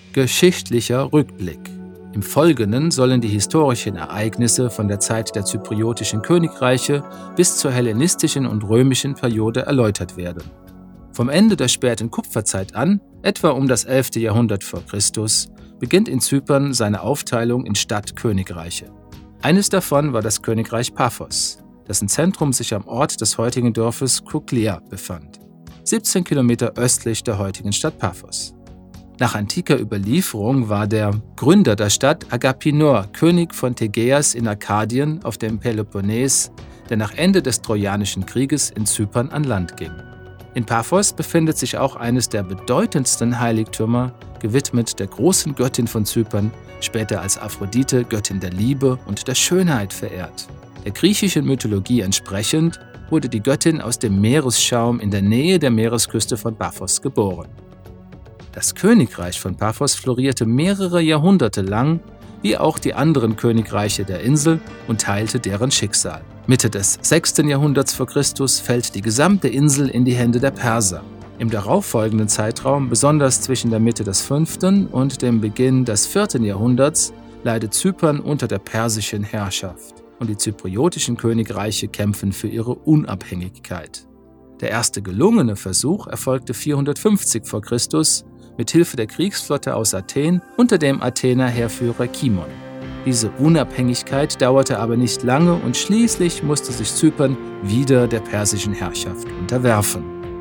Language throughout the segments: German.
Geschichtlicher Rückblick. Im Folgenden sollen die historischen Ereignisse von der Zeit der zypriotischen Königreiche bis zur hellenistischen und römischen Periode erläutert werden. Vom Ende der späten Kupferzeit an, etwa um das 11. Jahrhundert v. Chr., beginnt in Zypern seine Aufteilung in Stadtkönigreiche. Eines davon war das Königreich Paphos, dessen Zentrum sich am Ort des heutigen Dorfes Kuklia befand, 17 Kilometer östlich der heutigen Stadt Paphos. Nach antiker Überlieferung war der Gründer der Stadt Agapinor, König von Tegäas in Arkadien auf dem Peloponnes, der nach Ende des Trojanischen Krieges in Zypern an Land ging. In Paphos befindet sich auch eines der bedeutendsten Heiligtümer, gewidmet der großen Göttin von Zypern, später als Aphrodite, Göttin der Liebe und der Schönheit verehrt. Der griechischen Mythologie entsprechend wurde die Göttin aus dem Meeresschaum in der Nähe der Meeresküste von Paphos geboren. Das Königreich von Paphos florierte mehrere Jahrhunderte lang, wie auch die anderen Königreiche der Insel, und teilte deren Schicksal. Mitte des 6. Jahrhunderts v. Chr. fällt die gesamte Insel in die Hände der Perser. Im darauffolgenden Zeitraum, besonders zwischen der Mitte des 5. und dem Beginn des 4. Jahrhunderts, leidet Zypern unter der persischen Herrschaft und die zypriotischen Königreiche kämpfen für ihre Unabhängigkeit. Der erste gelungene Versuch erfolgte 450 v. Chr. Mit Hilfe der Kriegsflotte aus Athen unter dem Athener Heerführer Kimon. Diese Unabhängigkeit dauerte aber nicht lange und schließlich musste sich Zypern wieder der persischen Herrschaft unterwerfen.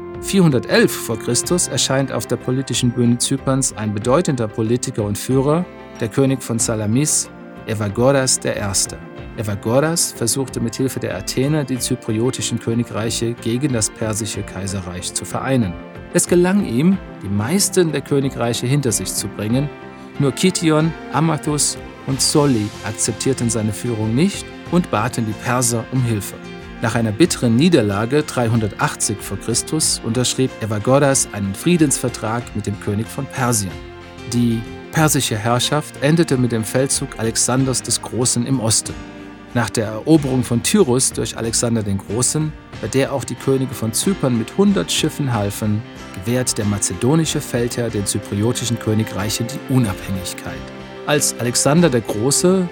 411 v. Chr. Erscheint auf der politischen Bühne Zyperns ein bedeutender Politiker und Führer, der König von Salamis, Evagoras I. Evagoras versuchte mit Hilfe der Athener die zypriotischen Königreiche gegen das persische Kaiserreich zu vereinen. Es gelang ihm, die meisten der Königreiche hinter sich zu bringen, nur Kition, Amathus und Soli akzeptierten seine Führung nicht und baten die Perser um Hilfe. Nach einer bitteren Niederlage 380 v. Chr. Unterschrieb Evagoras einen Friedensvertrag mit dem König von Persien. Die persische Herrschaft endete mit dem Feldzug Alexanders des Großen im Osten. Nach der Eroberung von Tyrus durch Alexander den Großen, bei der auch die Könige von Zypern mit 100 Schiffen halfen, gewährt der mazedonische Feldherr den zypriotischen Königreichen die Unabhängigkeit. Als Alexander der Große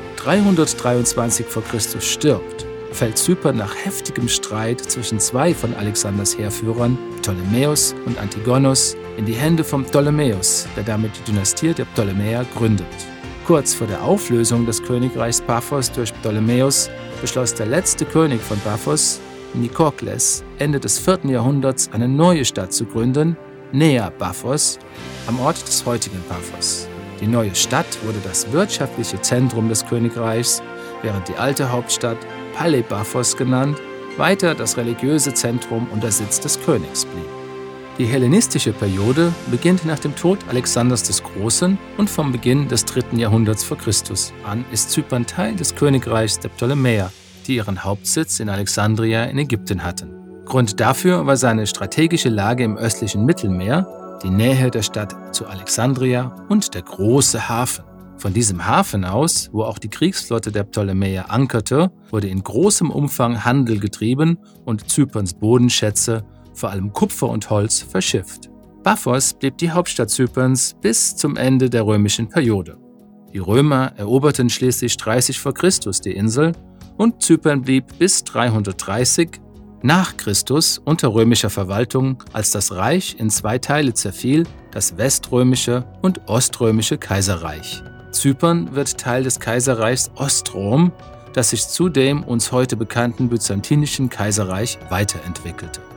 323 v. Chr. Stirbt, fällt Zypern nach heftigem Streit zwischen zwei von Alexanders Heerführern, Ptolemäus und Antigonos, in die Hände von Ptolemäus, der damit die Dynastie der Ptolemäer gründet. Kurz vor der Auflösung des Königreichs Paphos durch Ptolemäus beschloss der letzte König von Paphos, Nikokles, Ende des 4. Jahrhunderts eine neue Stadt zu gründen, Nea Paphos, am Ort des heutigen Paphos. Die neue Stadt wurde das wirtschaftliche Zentrum des Königreichs, während die alte Hauptstadt Palle-Paphos genannt, weiter das religiöse Zentrum und der Sitz des Königs blieb. Die hellenistische Periode beginnt nach dem Tod Alexanders des Großen und vom Beginn des 3. Jahrhunderts v. Chr. an ist Zypern Teil des Königreichs der Ptolemäer, die ihren Hauptsitz in Alexandria in Ägypten hatten. Grund dafür war seine strategische Lage im östlichen Mittelmeer, die Nähe der Stadt zu Alexandria und der große Hafen. Von diesem Hafen aus, wo auch die Kriegsflotte der Ptolemäer ankerte, wurde in großem Umfang Handel getrieben und Zyperns Bodenschätze, vor allem Kupfer und Holz, verschifft. Paphos blieb die Hauptstadt Zyperns bis zum Ende der römischen Periode. Die Römer eroberten schließlich 30 v. Chr. Die Insel und Zypern blieb bis 330 nach Christus unter römischer Verwaltung, als das Reich in zwei Teile zerfiel, das weströmische und oströmische Kaiserreich. Zypern wird Teil des Kaiserreichs Ostrom, das sich zu dem uns heute bekannten byzantinischen Kaiserreich weiterentwickelte.